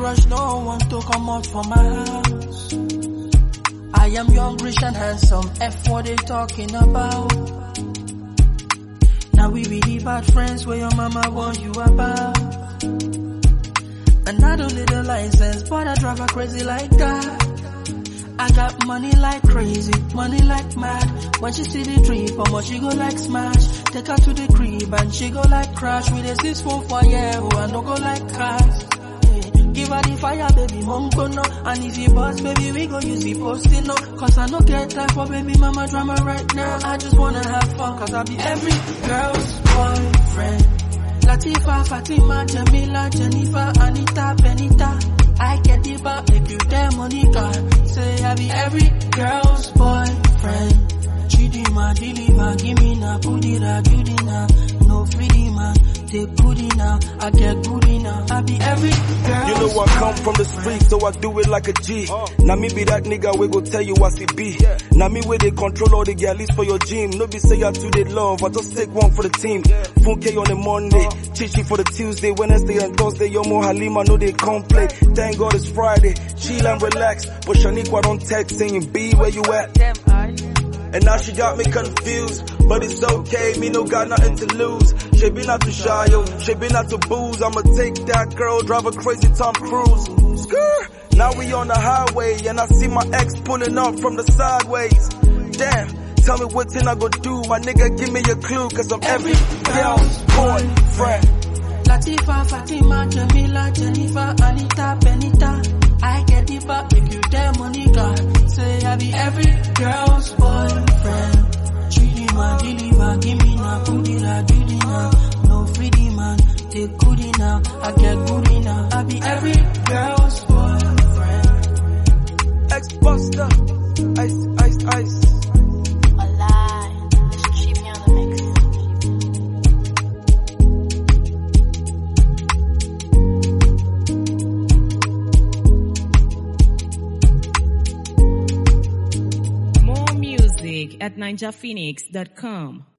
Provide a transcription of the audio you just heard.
rush, no one to come out from my house. I am young, rich and handsome, F what they talking about. Now we really bad friends where your mama warned you about. And I don't need a license, but I drive her crazy like that. I got money like crazy, money like mad. When she see the drip, how much she go like smash. Take her to the crib and she go like crash. With a 6'4" for yeah, and don't go like crash. Give her the fire, baby, mom go no. And if you boss, baby, we go use the posting no. Cause I no get time for baby mama drama right now. I just wanna have fun, cause I be every girl's boyfriend. Latifa, Fatima, Jamila, Jennifer, Anita, Benita. I get the back, make you damn Monica. Say I be every girl's boyfriend. Chidima, deliver, give me na, put it out, good enough. No freedom, man. Take good enough, I get good enough. I be every girl. You know I come from the streets, so I do it like a G. Now me be that nigga, we go tell you what it be. Now me where they control all the galleys for your gym. No be say I do they love, I just take one for the team. Funke on the Monday, Chichi for the Tuesday, Wednesday and Thursday. Yo more Halima, know they complain. Thank God it's Friday, chill and relax. But Shaniqua don't text saying be where you at. And now she got me confused, but it's okay, me no got nothing to lose. She been out to shy, yo, she been out to booze. I'ma take that girl, drive her crazy Tom Cruise. Skrr. Now we on the highway, and I see my ex pulling up from the sideways. Damn, tell me what thing I go do, my nigga give me a clue, cause I'm every girl's boyfriend. Latifa, Fatima, Jamila, Jennifer, Anita, Benita. I get the back, make you damn Monica. Say I be every girl's boyfriend. Chidima, deliver, give me na, put it out, good enough. No freedom, man, take good enough. I get good enough. I be every girl's boyfriend. Ex-Buster, ice, ice, ice. Alive, just keep me on the mix. At ninjaphoenix.com.